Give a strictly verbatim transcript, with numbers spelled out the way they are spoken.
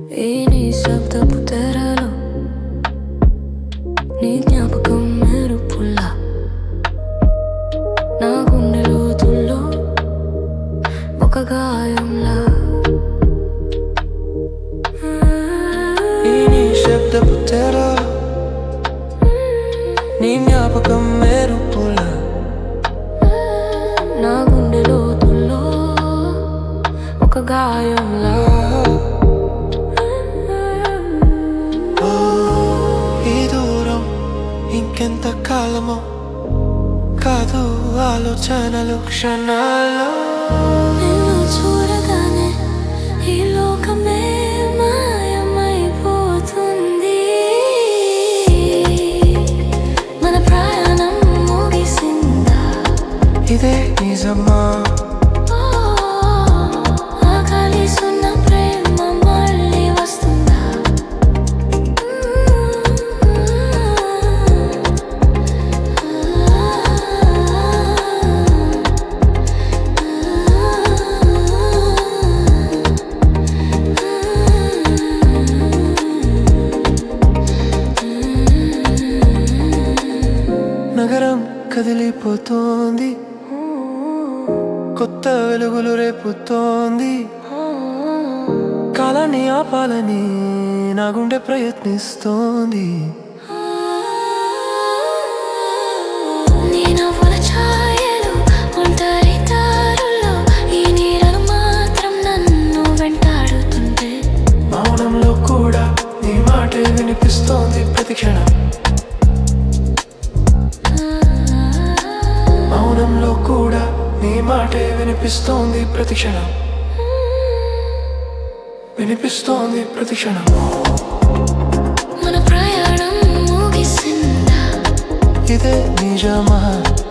ఈ నిశ్శబ్దపు తెరలో నీ జ్ఞాపకం మెరుపులా నా గుండె లోతుల్లో ఒక గాయంలా. ఈ నిశ్శబ్దపు తెరలో నీ జ్ఞాపకం మెరుపులా నా గుండె లోతుల్లో ఒక గాయంలా. ఈ దూరం ఇంకెంత కాలమో కాదు ఆలోచనలు క్షణాల్లో. నిన్ను చూడగానే ఈ లోకమే మాయమైపోతుంది. మన ప్రయాణం ముగిసిందా? ఇదే నిజమా? ఆ కలిసున్న ప్రేమ మళ్ళీ వస్తుందా? నగరం కదిలిపోతోంది, కొత్త వెలుగులు రేపుతోంది. కాలాన్ని ఆపాలని నా గుండె ప్రయత్నిస్తోంది. నీ నవ్వుల ఛాయలు ఒంటరి దారుల్లో ఈ నీడలు మాత్రం నన్ను వెంటాడుతుంటే. మౌనంలో కూడా నీ మాటే వినిపిస్తోంది ప్రతి క్షణం. మౌనంలో కూడా నీ మాటే వినిపిస్తోంది ప్రతి క్షణం, వినిపిస్తోంది ప్రతి క్షణం. మన ప్రయాణం ముగిసిందా? ఇదే నిజమా?